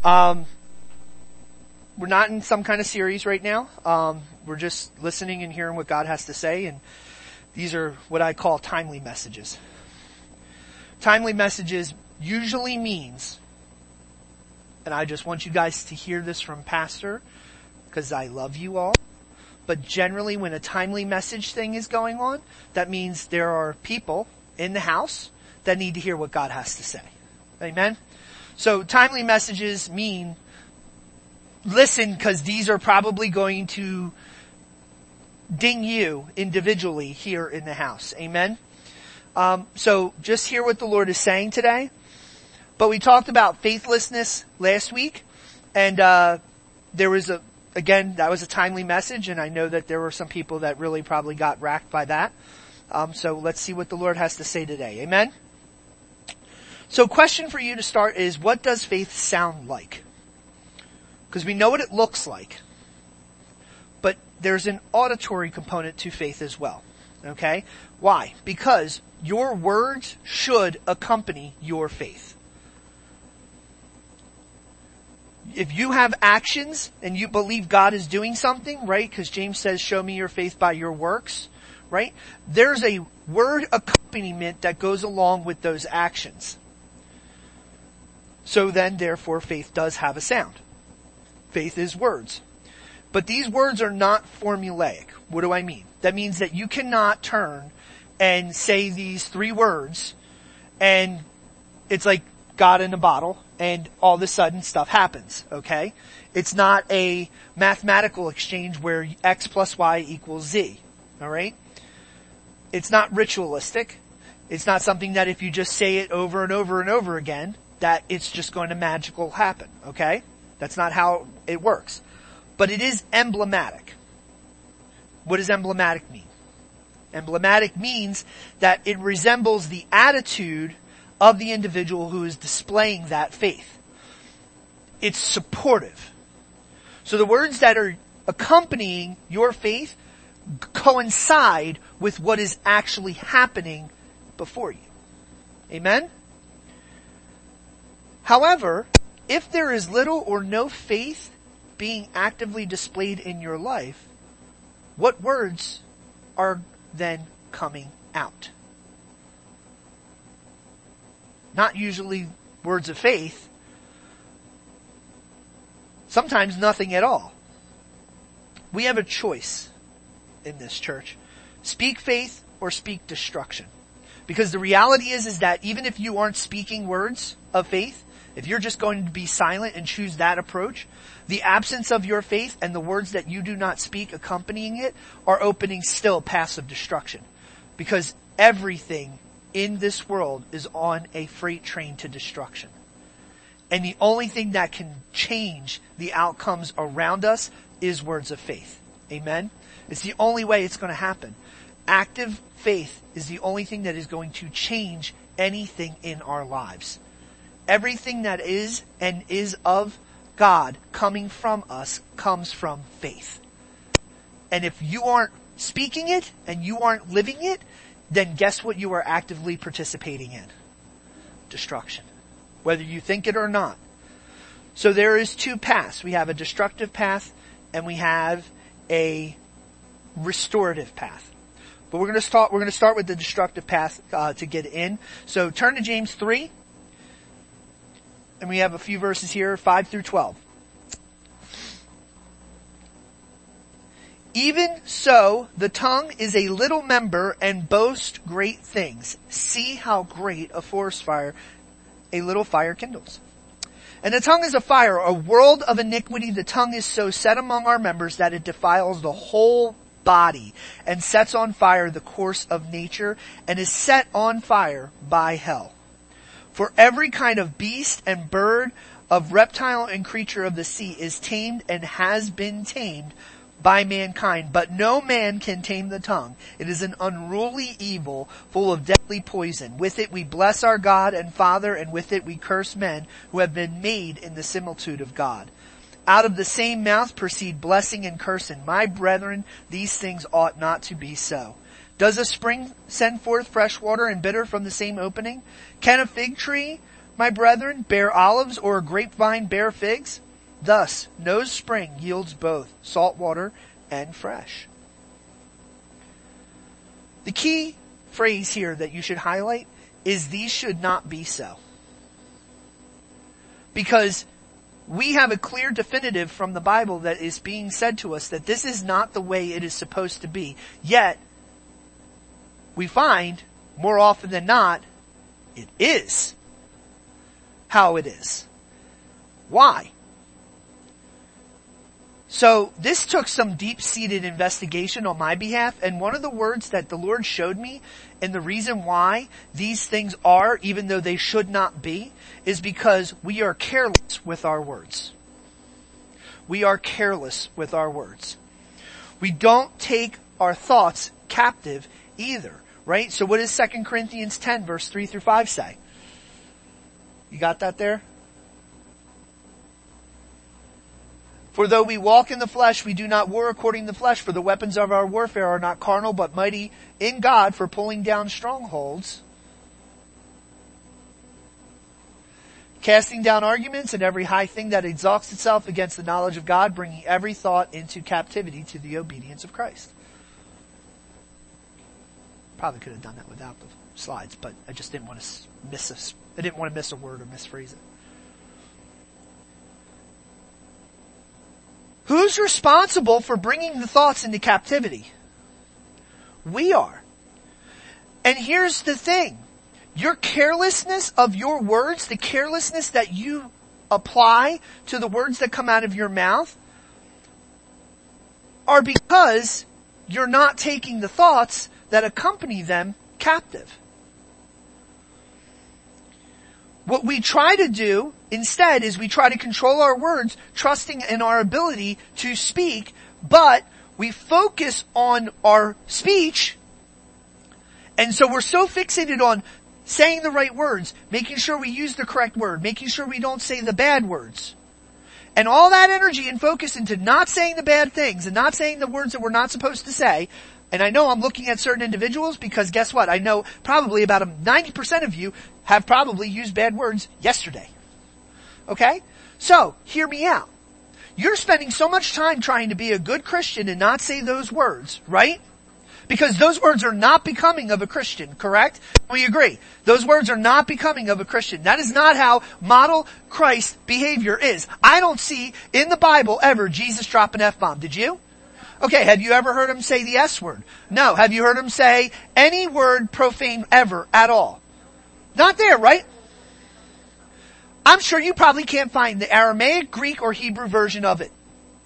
We're not in some kind of series right now. We're just listening and hearing what God has to say, and these are what I call timely messages. Timely messages usually means, and I just want you guys to hear this from Pastor, because I love you all, but generally when a timely message thing is going on, that means there are people in the house that need to hear what God has to say. Amen? So timely messages mean, listen, because these are probably going to ding you individually here in the house. Amen? So just hear what the Lord is saying today. But we talked about faithlessness last week, and there was that was a timely message, and I know that there were some people that really probably got racked by that. So let's see what the Lord has to say today. Amen? So question for you to start is, what does faith sound like? Because we know what it looks like. But there's an auditory component to faith as well. Okay? Why? Because your words should accompany your faith. If you have actions and you believe God is doing something, right? Because James says, show me your faith by your works, right? There's a word accompaniment that goes along with those actions. So then, therefore, faith does have a sound. Faith is words. But these words are not formulaic. What do I mean? That means that you cannot turn and say these three words and it's like God in a bottle and all of a sudden stuff happens, okay? It's not a mathematical exchange where X plus Y equals Z, alright? It's not ritualistic. It's not something that if you just say it over and over and over again, that it's just going to magically happen, okay? That's not how it works. But it is emblematic. What does emblematic mean? Emblematic means that it resembles the attitude of the individual who is displaying that faith. It's supportive. So the words that are accompanying your faith coincide with what is actually happening before you. Amen? However, if there is little or no faith being actively displayed in your life, what words are then coming out? Not usually words of faith. Sometimes nothing at all. We have a choice in this church. Speak faith or speak destruction. Because the reality is that even if you aren't speaking words of faith, if you're just going to be silent and choose that approach, the absence of your faith and the words that you do not speak accompanying it are opening still passive destruction. Because everything in this world is on a freight train to destruction. And the only thing that can change the outcomes around us is words of faith. Amen? It's the only way it's going to happen. Active faith is the only thing that is going to change anything in our lives. Everything that is and is of God coming from us comes from faith. And if you aren't speaking it and you aren't living it, then guess what you are actively participating in? Destruction. Whether you think it or not. So there is two paths. We have a destructive path and we have a restorative path. But we're going to start with the destructive path to get in. So turn to James 3. And we have a few verses here, 5 through 12. Even so, the tongue is a little member and boasts great things. See how great a forest fire a little fire kindles. And the tongue is a fire, a world of iniquity. The tongue is so set among our members that it defiles the whole body and sets on fire the course of nature and is set on fire by hell. For every kind of beast and bird, of reptile and creature of the sea is tamed and has been tamed by mankind. But no man can tame the tongue. It is an unruly evil, full of deadly poison. With it we bless our God and Father, and with it we curse men who have been made in the similitude of God. Out of the same mouth proceed blessing and cursing. My brethren, these things ought not to be so. Does a spring send forth fresh water and bitter from the same opening? Can a fig tree my brethren, bear olives, or a grapevine bear figs? Thus, no spring yields both salt water and fresh. The key phrase here that you should highlight is these should not be so. Because we have a clear definitive from the Bible that is being said to us that this is not the way it is supposed to be. Yet, we find, more often than not, it is how it is. Why? So, this took some deep-seated investigation on my behalf, and one of the words that the Lord showed me, and the reason why these things are, even though they should not be, is because we are careless with our words. We are careless with our words. We don't take our thoughts captive either, right? So what does 2 Corinthians 10 verse 3 through 5 say? You got that there? For though we walk in the flesh, we do not war according to the flesh, for the weapons of our warfare are not carnal, but mighty in God for pulling down strongholds, casting down arguments and every high thing that exalts itself against the knowledge of God, bringing every thought into captivity to the obedience of Christ. Probably could have done that without the slides, but I just didn't want to miss a word or misphrase it. Who's responsible for bringing the thoughts into captivity? We are. And here's the thing. Your carelessness of your words, the carelessness that you apply to the words that come out of your mouth, are because you're not taking the thoughts that accompany them captive. What we try to do instead is we try to control our words, trusting in our ability to speak, but we focus on our speech, and so we're so fixated on saying the right words, making sure we use the correct word, making sure we don't say the bad words. And all that energy and focus into not saying the bad things and not saying the words that we're not supposed to say. And I know I'm looking at certain individuals because guess what? I know probably about 90% of you have probably used bad words yesterday. Okay? So, hear me out. You're spending so much time trying to be a good Christian and not say those words, right? Because those words are not becoming of a Christian, correct? We agree. Those words are not becoming of a Christian. That is not how model Christ behavior is. I don't see in the Bible ever Jesus drop an F-bomb. Did you? Okay, have you ever heard him say the S word? No. Have you heard him say any word profane ever at all? Not there, right? I'm sure you probably can't find the Aramaic, Greek, or Hebrew version of it.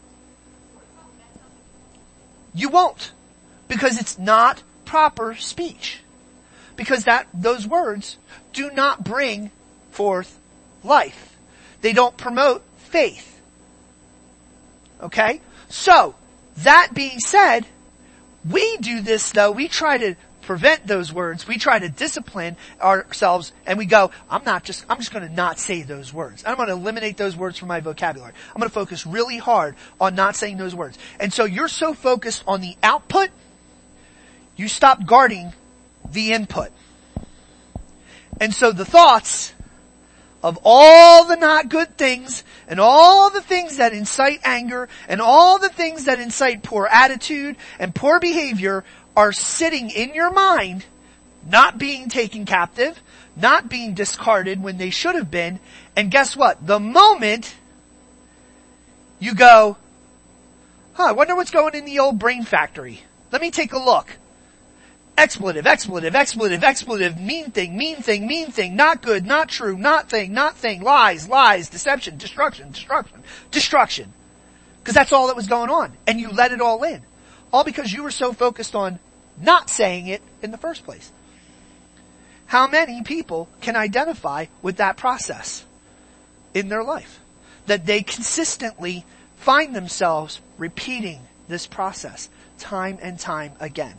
You won't. Because it's not proper speech. Because those words do not bring forth life. They don't promote faith. Okay? So, that being said, we do this though, we try to prevent those words, we try to discipline ourselves, and we go, I'm just gonna not say those words. I'm gonna eliminate those words from my vocabulary. I'm gonna focus really hard on not saying those words. And so you're so focused on the output, you stop guarding the input. And so the thoughts of all the not good things and all the things that incite anger and all the things that incite poor attitude and poor behavior are sitting in your mind, not being taken captive, not being discarded when they should have been. And guess what? The moment you go, I wonder what's going in the old brain factory. Let me take a look. Expletive, expletive, expletive, expletive, mean thing, mean thing, mean thing, not good, not true, not thing, lies, lies, deception, destruction. Because that's all that was going on. And you let it all in. All because you were so focused on not saying it in the first place. How many people can identify with that process in their life? That they consistently find themselves repeating this process time and time again.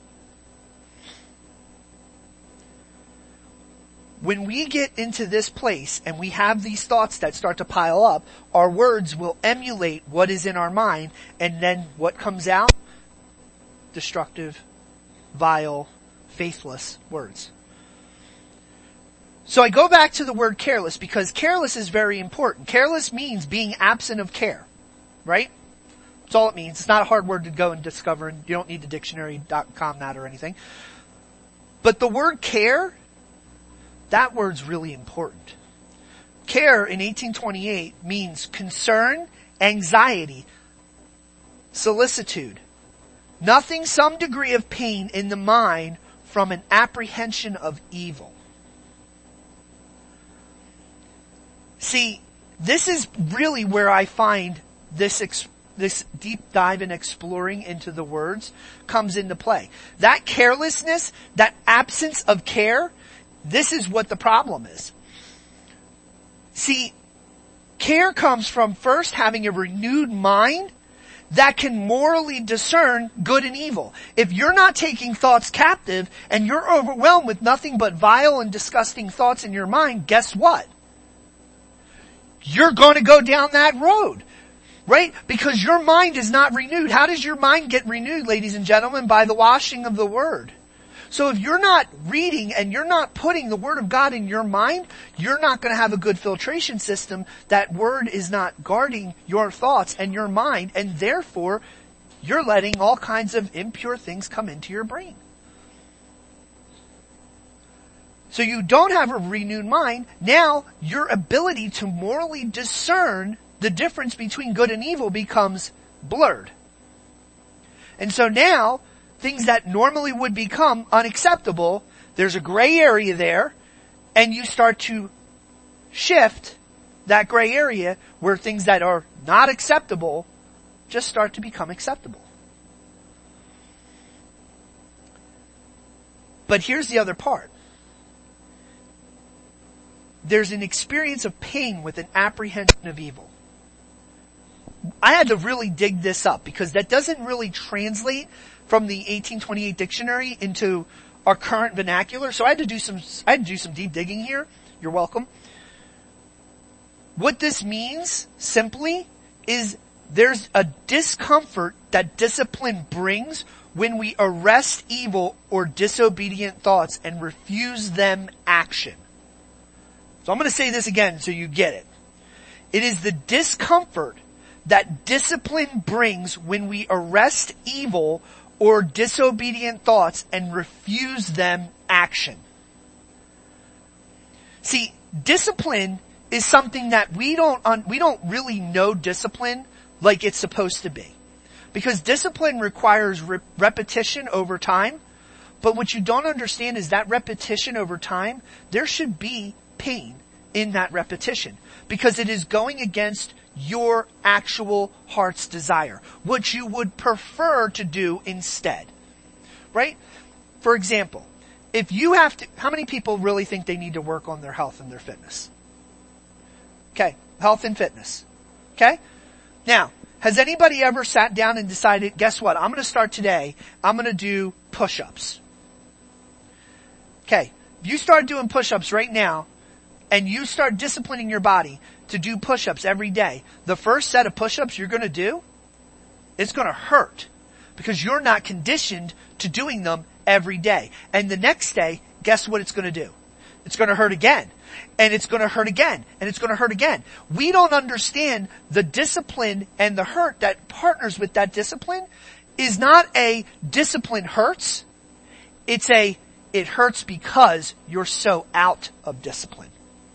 When we get into this place and we have these thoughts that start to pile up, our words will emulate what is in our mind, and then what comes out? Destructive, vile, faithless words. So I go back to the word careless because careless is very important. Careless means being absent of care, right? That's all it means. It's not a hard word to go and discover, and you don't need the dictionary.com that or anything. But the word care, that word's really important. Care in 1828 means concern, anxiety, solicitude, nothing some degree of pain in the mind from an apprehension of evil. See, this is really where I find this deep dive in exploring into the words comes into play. That carelessness, that absence of care, this is what the problem is. See, care comes from first having a renewed mind that can morally discern good and evil. If you're not taking thoughts captive and you're overwhelmed with nothing but vile and disgusting thoughts in your mind, guess what? You're going to go down that road, right? Because your mind is not renewed. How does your mind get renewed, ladies and gentlemen? By the washing of the Word. So if you're not reading and you're not putting the Word of God in your mind, you're not going to have a good filtration system. That Word is not guarding your thoughts and your mind, and therefore you're letting all kinds of impure things come into your brain. So you don't have a renewed mind. Now your ability to morally discern the difference between good and evil becomes blurred. And so now things that normally would become unacceptable, there's a gray area there, and you start to shift that gray area where things that are not acceptable just start to become acceptable. But here's the other part. There's an experience of pain with an apprehension of evil. I had to really dig this up because that doesn't really translate from the 1828 dictionary into our current vernacular. So I had to do some deep digging here. You're welcome. What this means simply is there's a discomfort that discipline brings when we arrest evil or disobedient thoughts and refuse them action. So I'm going to say this again so you get it. It is the discomfort that discipline brings when we arrest evil or disobedient thoughts and refuse them action. See, discipline is something that we don't really know discipline like it's supposed to be. Because discipline requires repetition over time. But what you don't understand is that repetition over time, there should be pain in that repetition. Because it is going against your actual heart's desire. What you would prefer to do instead. Right? For example, if you have to, how many people really think they need to work on their health and their fitness? Okay. Health and fitness. Okay? Now, has anybody ever sat down and decided, guess what? I'm going to start today. I'm going to do push-ups. Okay. If you start doing push-ups right now, and you start disciplining your body to do push-ups every day, the first set of push-ups you're going to do, it's going to hurt. Because you're not conditioned to doing them every day. And the next day, guess what it's going to do? It's going to hurt again. And it's going to hurt again. And it's going to hurt again. We don't understand the discipline and the hurt that partners with that discipline is not a discipline hurts. It's it hurts because you're so out of discipline.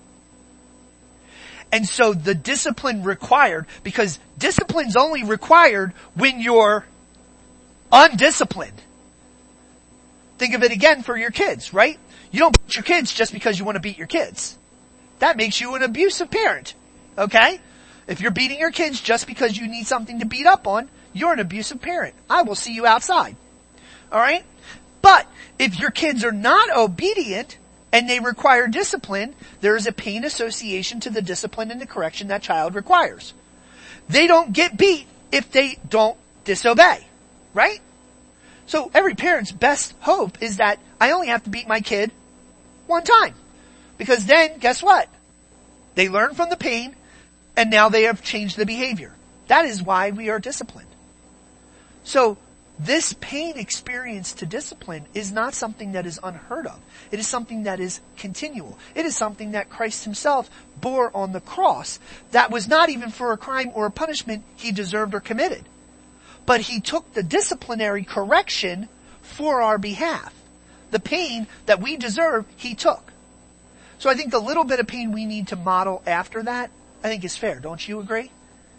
And so the discipline required, because discipline's only required when you're undisciplined. Think of it again for your kids, right? You don't beat your kids just because you want to beat your kids. That makes you an abusive parent. Okay? If you're beating your kids just because you need something to beat up on, you're an abusive parent. I will see you outside. Alright? But if your kids are not obedient and they require discipline, there is a pain association to the discipline and the correction that child requires. They don't get beat if they don't disobey. Right? So every parent's best hope is that I only have to beat my kid one time. Because then, guess what? They learn from the pain, and now they have changed the behavior. That is why we are disciplined. So, This pain experience to discipline is not something that is unheard of. It is something that is continual. It is something that Christ himself bore on the cross. That was not even for a crime or a punishment he deserved or committed. But he took the disciplinary correction for our behalf. The pain that we deserve, he took. So I think the little bit of pain we need to model after that, I think is fair. Don't you agree?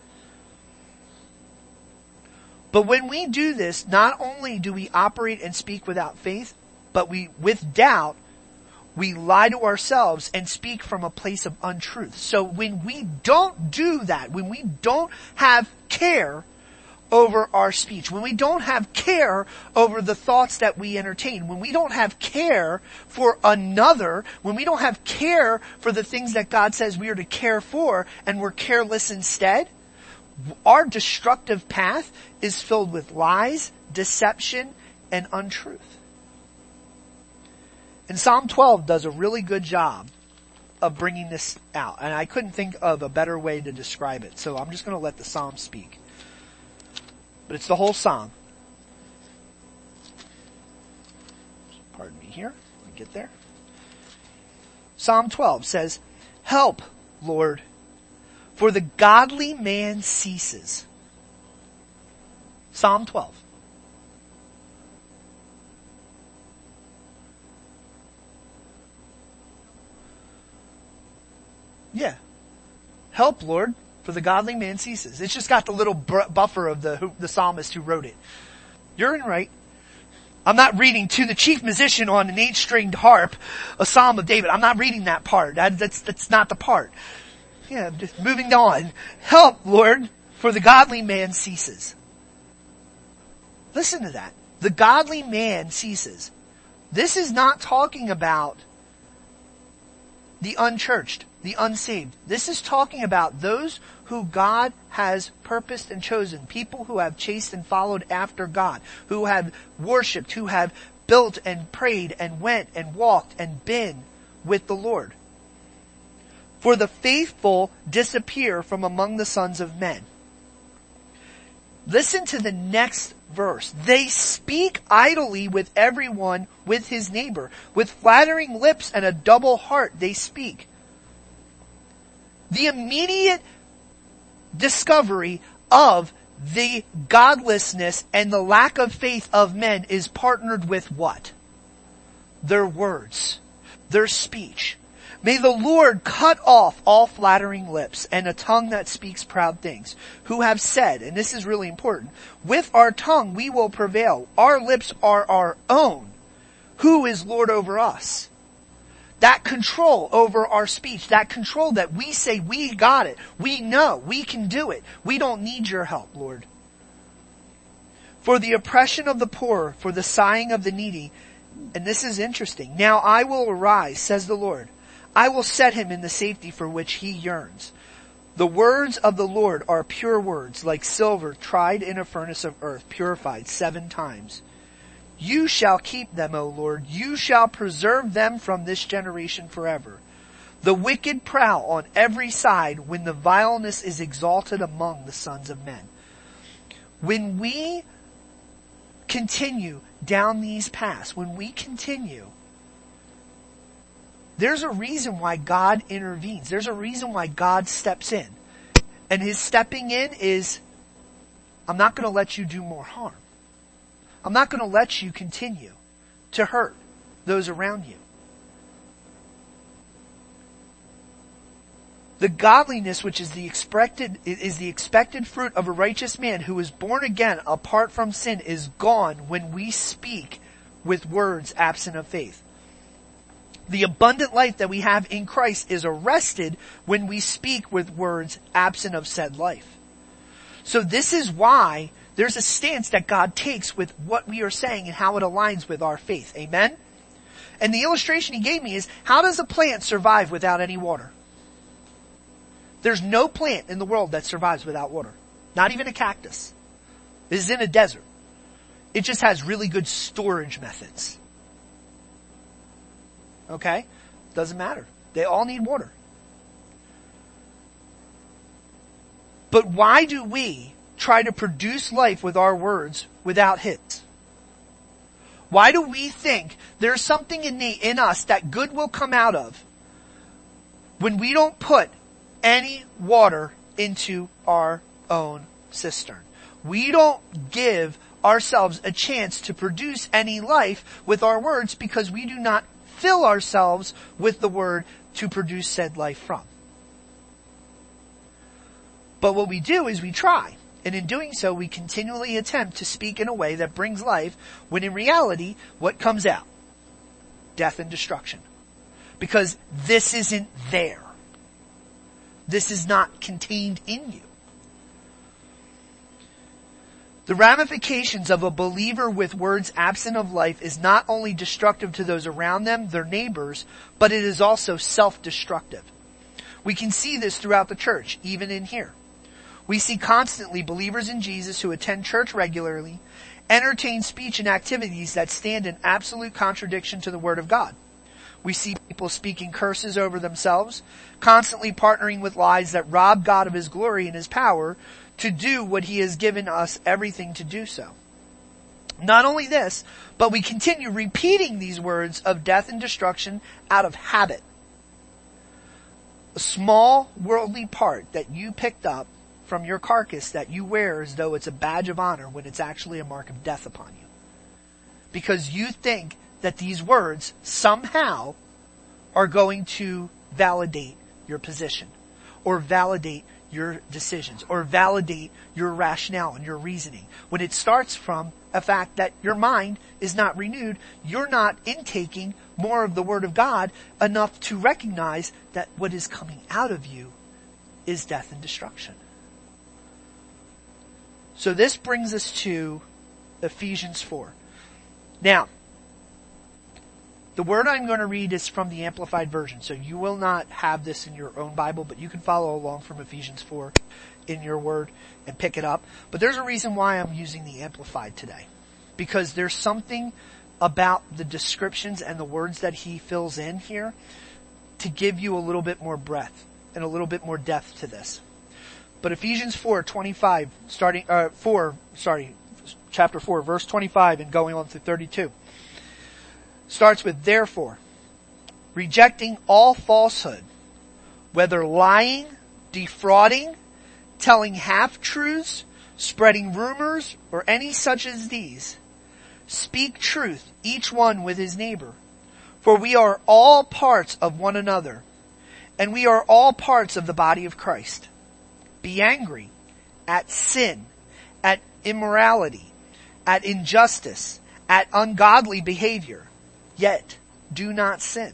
But when we do this, not only do we operate and speak without faith, but with doubt, we lie to ourselves and speak from a place of untruth. So when we don't do that, when we don't have care over our speech, when we don't have care over the thoughts that we entertain, when we don't have care for another, when we don't have care for the things that God says we are to care for, and we're careless instead, our destructive path is filled with lies, deception, and untruth. And Psalm 12 does a really good job of bringing this out. And I couldn't think of a better way to describe it. So I'm just going to let the Psalm speak. But it's the whole Psalm. Pardon me here. Let me get there. Psalm 12 says, "Help, Lord, for the godly man ceases." Psalm 12. Yeah. "Help, Lord, for the godly man ceases." It's just got the little buffer of the psalmist who wrote it. You're in right. I'm not reading "to the chief musician on an 8-stringed harp, a psalm of David." I'm not reading that part. That's not the part. Yeah, just moving on. "Help, Lord, for the godly man ceases." Listen to that. The godly man ceases. This is not talking about the unchurched, the unsaved. This is talking about those who God has purposed and chosen. People who have chased and followed after God. Who have worshipped, who have built and prayed and went and walked and been with the Lord. "For the faithful disappear from among the sons of men." Listen to the next verse. "They speak idly with everyone, with his neighbor. With flattering lips and a double heart they speak." The immediate discovery of the godlessness and the lack of faith of men is partnered with what? Their words, their speech. "May the Lord cut off all flattering lips and a tongue that speaks proud things, who have said," and this is really important, "with our tongue we will prevail. Our lips are our own. Who is Lord over us?" That control over our speech, that control that we say we got it, we know, we can do it. We don't need your help, Lord. "For the oppression of the poor, for the sighing of the needy," and this is interesting, "Now I will arise, says the Lord. I will set him in the safety for which he yearns. The words of the Lord are pure words, like silver tried in a furnace of earth, purified 7 times. You shall keep them, O Lord. You shall preserve them from this generation forever. The wicked prowl on every side when the vileness is exalted among the sons of men." When we continue down these paths, when we continue, there's a reason why God intervenes. There's a reason why God steps in. And his stepping in is, I'm not going to let you do more harm. I'm not going to let you continue to hurt those around you. The godliness which is the expected fruit of a righteous man who is born again apart from sin is gone when we speak with words absent of faith. The abundant life that we have in Christ is arrested when we speak with words absent of said life. So this is why there's a stance that God takes with what we are saying and how it aligns with our faith. Amen? And the illustration he gave me is, how does a plant survive without any water? There's no plant in the world that survives without water. Not even a cactus. It is in a desert. It just has really good storage methods. Okay? Doesn't matter. They all need water. But why do we try to produce life with our words without His? Why do we think there's something in us that good will come out of when we don't put any water into our own cistern? We don't give ourselves a chance to produce any life with our words because we do not fill ourselves with the word to produce said life from. But what we do is we try. And in doing so, we continually attempt to speak in a way that brings life, when in reality, what comes out? Death and destruction. Because this isn't there. This is not contained in you. The ramifications of a believer with words absent of life is not only destructive to those around them, their neighbors, but it is also self-destructive. We can see this throughout the church, even in here. We see constantly believers in Jesus who attend church regularly, entertain speech and activities that stand in absolute contradiction to the Word of God. We see people speaking curses over themselves, constantly partnering with lies that rob God of His glory and His power to do what He has given us everything to do so. Not only this, but we continue repeating these words of death and destruction out of habit. A small worldly part that you picked up from your carcass that you wear as though it's a badge of honor when it's actually a mark of death upon you. Because you think that these words somehow are going to validate your position, or validate your decisions, or validate your rationale and your reasoning. When it starts from a fact that your mind is not renewed, you're not intaking more of the Word of God enough to recognize that what is coming out of you is death and destruction. So this brings us to Ephesians 4. Now, the word I'm going to read is from the Amplified Version, so you will not have this in your own Bible, but you can follow along from Ephesians 4 in your word and pick it up. But there's a reason why I'm using the Amplified today. Because there's something about the descriptions and the words that he fills in here to give you a little bit more breadth and a little bit more depth to this. But Ephesians 4:25, chapter 4, verse 25 and going on through 32, starts with, therefore, rejecting all falsehood, whether lying, defrauding, telling half-truths, spreading rumors, or any such as these, speak truth, each one with his neighbor. For we are all parts of one another, and we are all parts of the body of Christ. Be angry at sin, at immorality, at injustice, at ungodly behavior, yet do not sin.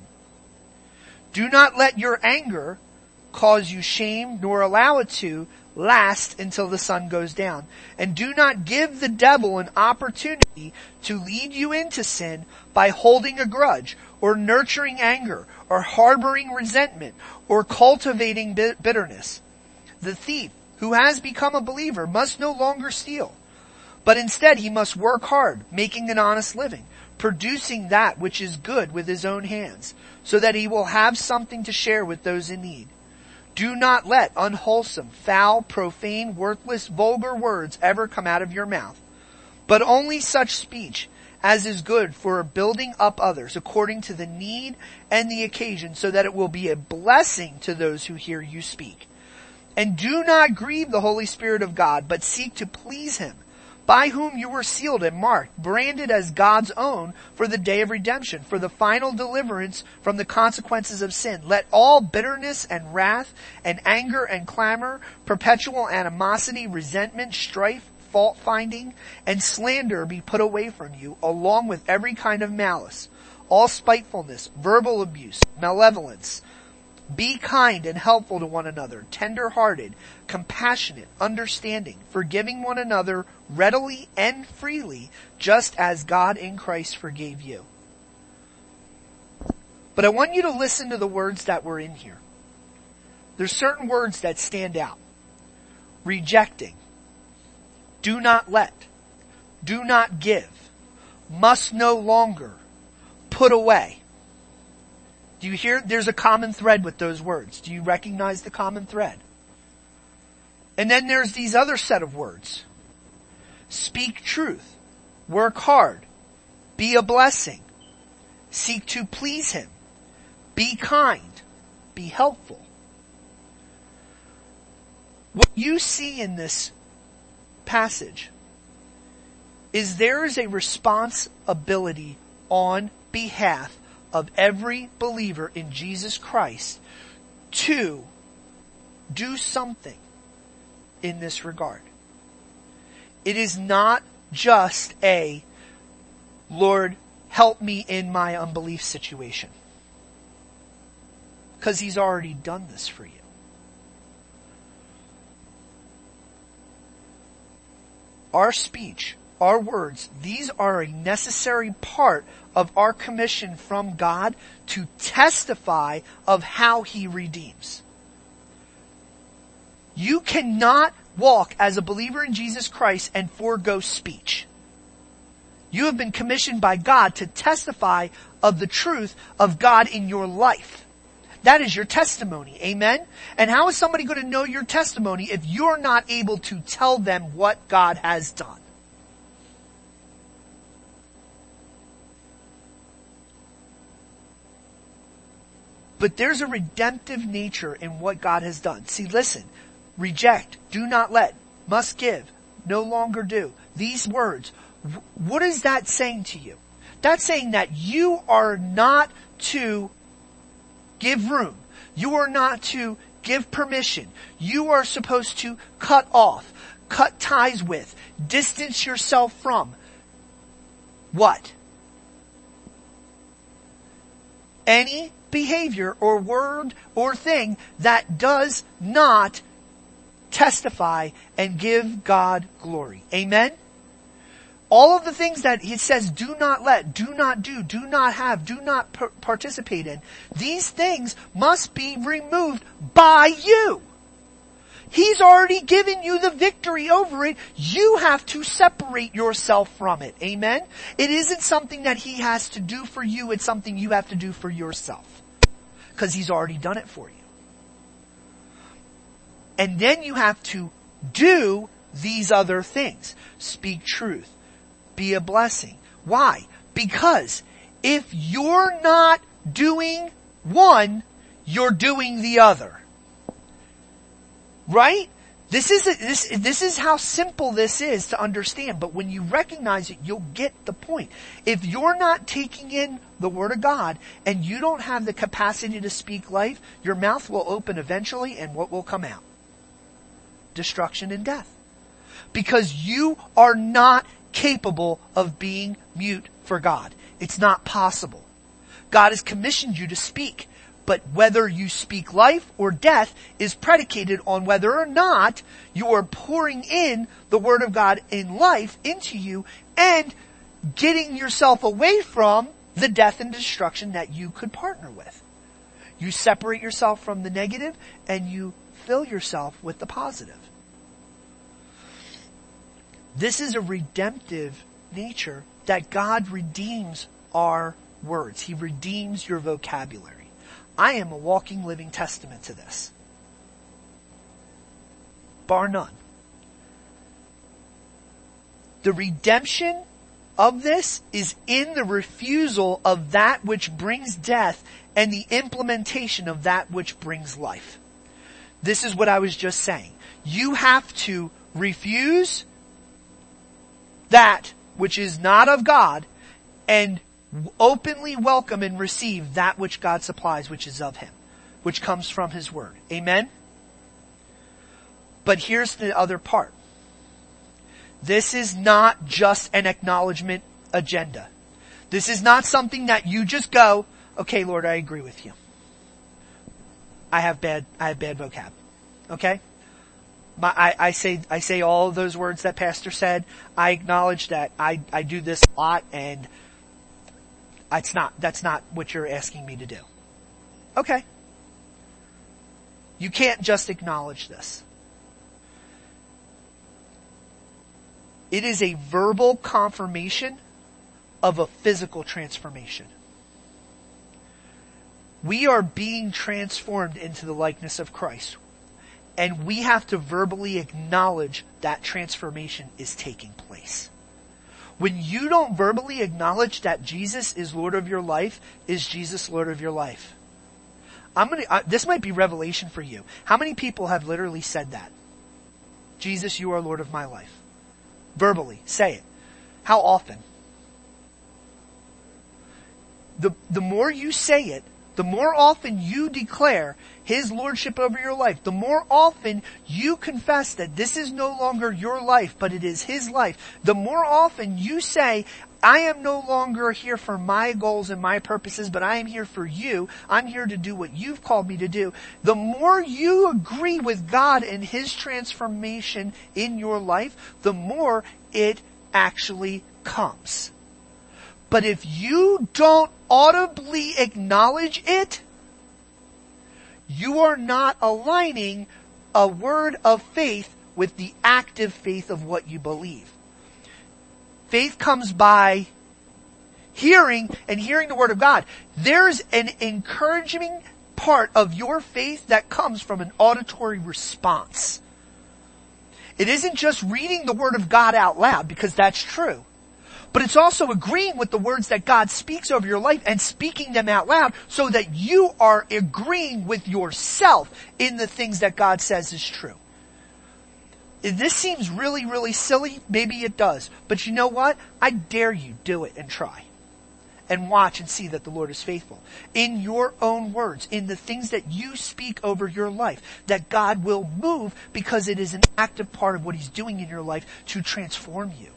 Do not let your anger cause you shame, nor allow it to last until the sun goes down. And do not give the devil an opportunity to lead you into sin by holding a grudge, or nurturing anger, or harboring resentment, or cultivating bitterness. The thief who has become a believer must no longer steal, but instead he must work hard, making an honest living, producing that which is good with his own hands, so that he will have something to share with those in need. Do not let unwholesome, foul, profane, worthless, vulgar words ever come out of your mouth, but only such speech as is good for building up others according to the need and the occasion, so that it will be a blessing to those who hear you speak. And do not grieve the Holy Spirit of God, but seek to please Him, by whom you were sealed and marked, branded as God's own for the day of redemption, for the final deliverance from the consequences of sin. Let all bitterness and wrath and anger and clamor, perpetual animosity, resentment, strife, fault-finding, and slander be put away from you, along with every kind of malice, all spitefulness, verbal abuse, malevolence. Be kind and helpful to one another, tender-hearted, compassionate, understanding, forgiving one another readily and freely, just as God in Christ forgave you. But I want you to listen to the words that were in here. There's certain words that stand out. Rejecting. Do not let. Do not give. Must no longer. Put away. Do you hear? There's a common thread with those words. Do you recognize the common thread? And then there's these other set of words. Speak truth. Work hard. Be a blessing. Seek to please Him. Be kind. Be helpful. What you see in this passage is there is a responsibility on behalf of every believer in Jesus Christ to do something in this regard. It is not just a, Lord, help me in my unbelief situation. Because He's already done this for you. Our speech, our words, these are a necessary part of our commission from God to testify of how He redeems. You cannot walk as a believer in Jesus Christ and forego speech. You have been commissioned by God to testify of the truth of God in your life. That is your testimony. Amen? And how is somebody going to know your testimony if you're not able to tell them what God has done? But there's a redemptive nature in what God has done. See, listen. Reject, do not let, must give, no longer do. These words, what is that saying to you? That's saying that you are not to give room. You are not to give permission. You are supposed to cut off, cut ties with, distance yourself from. What? Any behavior or word or thing that does not testify and give God glory. Amen? All of the things that it says do not let, do not do not have, do not participate in, these things must be removed by you. He's already given you the victory over it. You have to separate yourself from it. Amen? It isn't something that He has to do for you. It's something you have to do for yourself. Because He's already done it for you. And then you have to do these other things. Speak truth. Be a blessing. Why? Because if you're not doing one, you're doing the other. Right? This is how simple this is to understand, but when you recognize it, you'll get the point. If you're not taking in the Word of God and you don't have the capacity to speak life, your mouth will open eventually, and what will come out? Destruction and death. Because you are not capable of being mute for God. It's not possible. God has commissioned you to speak, but whether you speak life or death is predicated on whether or not you are pouring in the Word of God in life into you and getting yourself away from the death and destruction that you could partner with. You separate yourself from the negative and you fill yourself with the positive. This is a redemptive nature that God redeems our words. He redeems your vocabulary. I am a walking, living testament to this. Bar none. The redemption of this is in the refusal of that which brings death and the implementation of that which brings life. This is what I was just saying. You have to refuse that which is not of God and openly welcome and receive that which God supplies, which is of Him, which comes from His Word. Amen? But here's the other part. This is not just an acknowledgement agenda. This is not something that you just go, okay, Lord, I agree with you. I have bad vocab. Okay? I say all of those words that Pastor said. I acknowledge that I do this a lot, and that's not what you're asking me to do. Okay. You can't just acknowledge this. It is a verbal confirmation of a physical transformation. We are being transformed into the likeness of Christ. And we have to verbally acknowledge that transformation is taking place. When you don't verbally acknowledge that Jesus is Lord of your life, is Jesus Lord of your life? This might be revelation for you. How many people have literally said that? Jesus, you are Lord of my life. Verbally, say it. How often? The more you say it, the more often you declare His Lordship over your life, the more often you confess that this is no longer your life, but it is His life, the more often you say, I am no longer here for my goals and my purposes, but I am here for you. I'm here to do what you've called me to do. The more you agree with God and His transformation in your life, the more it actually comes. But if you don't audibly acknowledge it, you are not aligning a word of faith with the active faith of what you believe. Faith comes by hearing and hearing the Word of God. There's an encouraging part of your faith that comes from an auditory response. It isn't just reading the Word of God out loud, because that's true. But it's also agreeing with the words that God speaks over your life and speaking them out loud so that you are agreeing with yourself in the things that God says is true. If this seems really, really silly, maybe it does. But you know what? I dare you, do it and try. And watch and see that the Lord is faithful. In your own words, in the things that you speak over your life, that God will move because it is an active part of what He's doing in your life to transform you.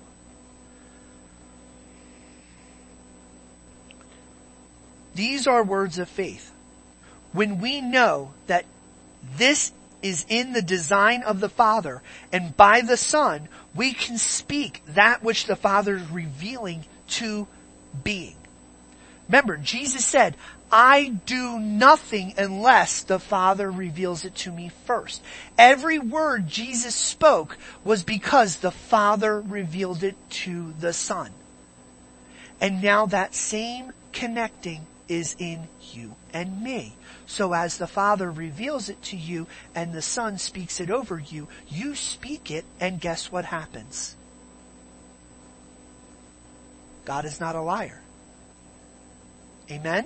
These are words of faith. When we know that this is in the design of the Father, and by the Son, we can speak that which the Father is revealing to being. Remember, Jesus said, I do nothing unless the Father reveals it to me first. Every word Jesus spoke was because the Father revealed it to the Son. And now that same connecting is in you and me. So as the Father reveals it to you and the Son speaks it over you, you speak it, and guess what happens? God is not a liar. Amen?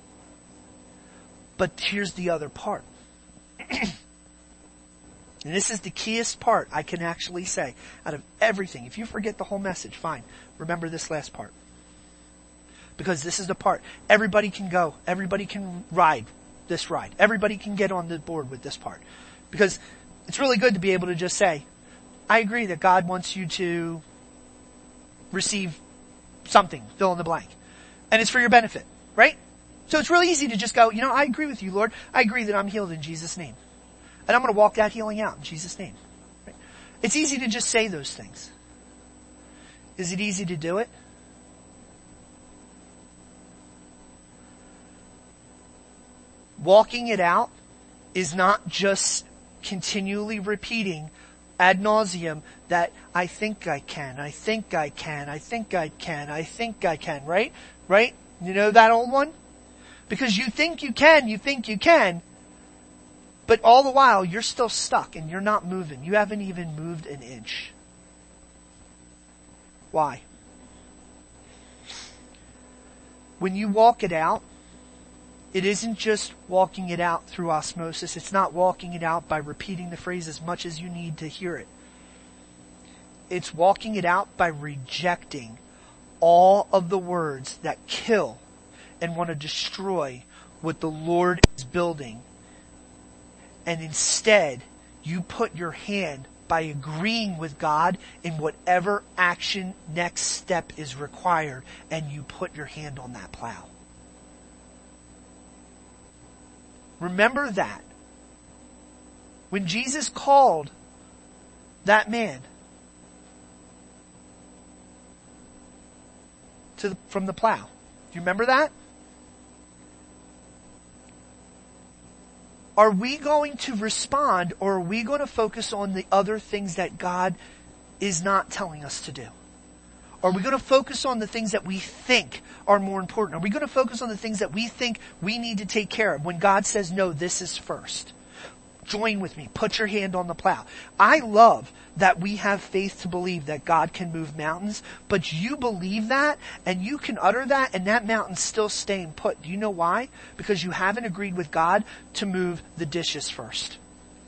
But here's the other part. And this is the keyest part I can actually say out of everything. If you forget the whole message, fine. Remember this last part. Because this is the part. Everybody can go. Everybody can ride this ride. Everybody can get on the board with this part. Because it's really good to be able to just say, I agree that God wants you to receive something, fill in the blank. And it's for your benefit, right? So it's really easy to just go, I agree with you, Lord. I agree that I'm healed in Jesus' name. And I'm going to walk that healing out in Jesus' name. Right? It's easy to just say those things. Is it easy to do it? Walking it out is not just continually repeating ad nauseum that I think I can, I think I can, I think I can, I think I can, right? Right? You know that old one? Because you think you can, but all the while you're still stuck and you're not moving. You haven't even moved an inch. Why? When you walk it out, it isn't just walking it out through osmosis. It's not walking it out by repeating the phrase as much as you need to hear it. It's walking it out by rejecting all of the words that kill and want to destroy what the Lord is building. And instead, you put your hand by agreeing with God in whatever action next step is required, and you put your hand on that plow. Remember that. When Jesus called that man from the plow, do you remember that? Are we going to respond, or are we going to focus on the other things that God is not telling us to do? Are we going to focus on the things that we think are more important? Are we going to focus on the things that we think we need to take care of when God says, no, this is first? join with me. Put your hand on the plow. I love that we have faith to believe that God can move mountains, but you believe that and you can utter that and that mountain's still staying put. Do you know why? Because you haven't agreed with God to move the dishes first.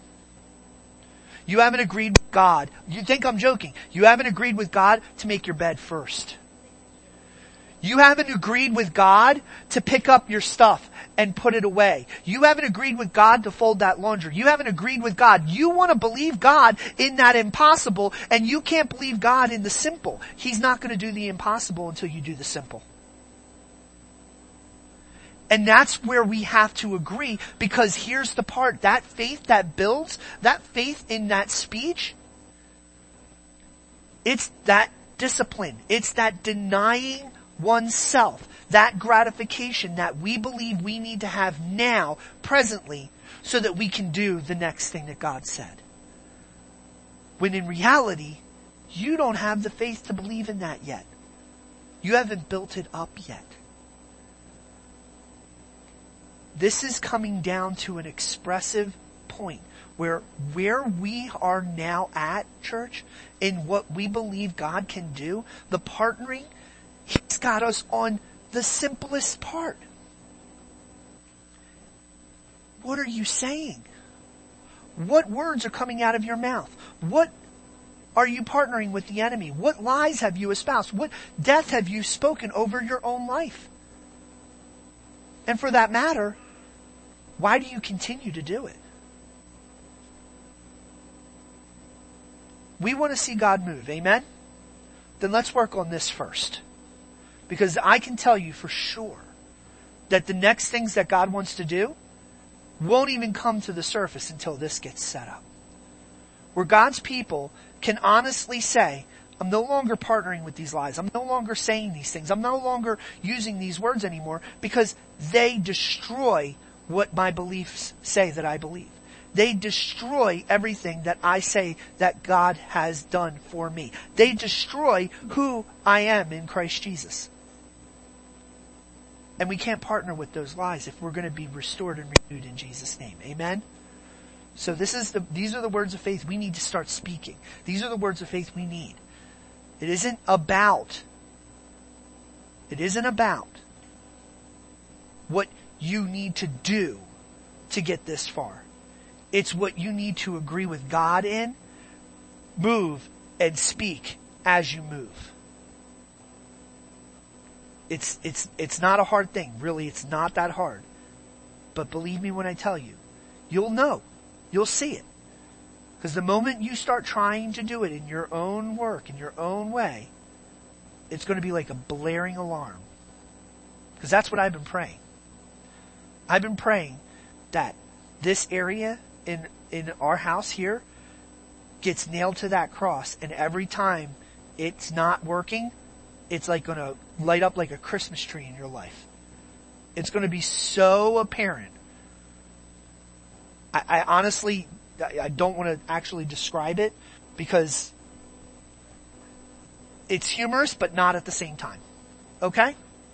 You haven't agreed with God. You think I'm joking. You haven't agreed with God to make your bed first. You haven't agreed with God to pick up your stuff and put it away. You haven't agreed with God to fold that laundry. You haven't agreed with God. You want to believe God in that impossible, and you can't believe God in the simple. He's not going to do the impossible until you do the simple. And that's where we have to agree, because here's the part. That faith that builds, that faith in that speech, it's that discipline. It's that denying oneself, that gratification that we believe we need to have now, presently, so that we can do the next thing that God said. When in reality, you don't have the faith to believe in that yet. You haven't built it up yet. This is coming down to an expressive point where we are now at, church, in what we believe God can do, the partnering, He's got us on the simplest part. What are you saying? What words are coming out of your mouth? What are you partnering with the enemy? What lies have you espoused? What death have you spoken over your own life? And for that matter, why do you continue to do it? We want to see God move, amen? Then let's work on this first. Because I can tell you for sure that the next things that God wants to do won't even come to the surface until this gets set up. Where God's people can honestly say, I'm no longer partnering with these lies. I'm no longer saying these things. I'm no longer using these words anymore, because they destroy what my beliefs say that I believe. They destroy everything that I say that God has done for me. They destroy who I am in Christ Jesus. And we can't partner with those lies if we're going to be restored and renewed in Jesus' name. Amen? So these are the words of faith we need to start speaking. These are the words of faith we need. It isn't about what you need to do to get this far. It's what you need to agree with God in, move, and speak as you move. It's not a hard thing. Really, it's not that hard. But believe me when I tell you, you'll know. You'll see it. Because the moment you start trying to do it in your own work, in your own way, it's going to be like a blaring alarm. Because that's what I've been praying. I've been praying that this area in our house here gets nailed to that cross, and every time it's not working, it's like going to light up like a Christmas tree in your life. It's going to be so apparent. I honestly, I don't want to actually describe it, because it's humorous, but not at the same time. Okay?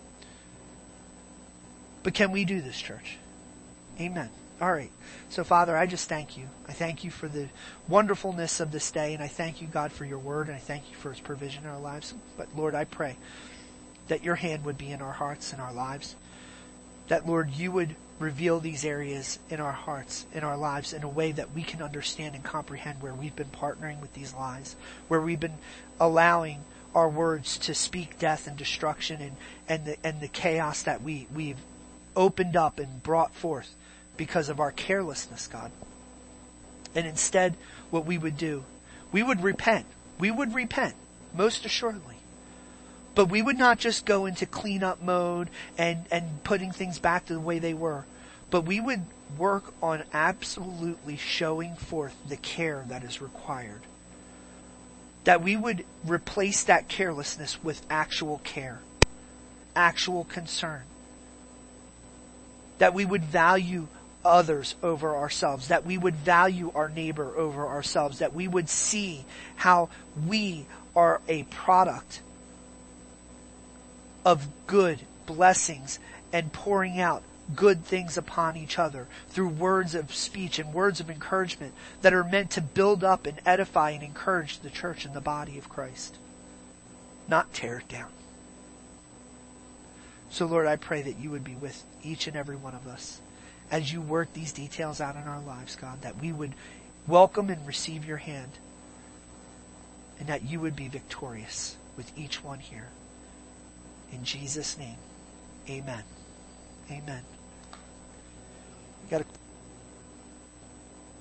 But can we do this, church? Amen. All right. So, Father, I just thank you. I thank you for the wonderfulness of this day, and I thank you, God, for your word, and I thank you for its provision in our lives. But, Lord, I pray that your hand would be in our hearts and our lives. That, Lord, you would reveal these areas in our hearts, in our lives, in a way that we can understand and comprehend where we've been partnering with these lies, where we've been allowing our words to speak death and destruction and the chaos that we've opened up and brought forth because of our carelessness, God. And instead, what we would do, we would repent. We would repent, most assuredly. But we would not just go into cleanup mode and putting things back to the way they were. But we would work on absolutely showing forth the care that is required. That we would replace that carelessness with actual care, actual concern. That we would value others over ourselves, that we would value our neighbor over ourselves, that we would see how we are a product of good blessings and pouring out good things upon each other through words of speech and words of encouragement that are meant to build up and edify and encourage the church and the body of Christ, not tear it down. So Lord, I pray that you would be with each and every one of us as you work these details out in our lives, God, that we would welcome and receive your hand, and that you would be victorious with each one here. In Jesus' name, amen. Amen. You got to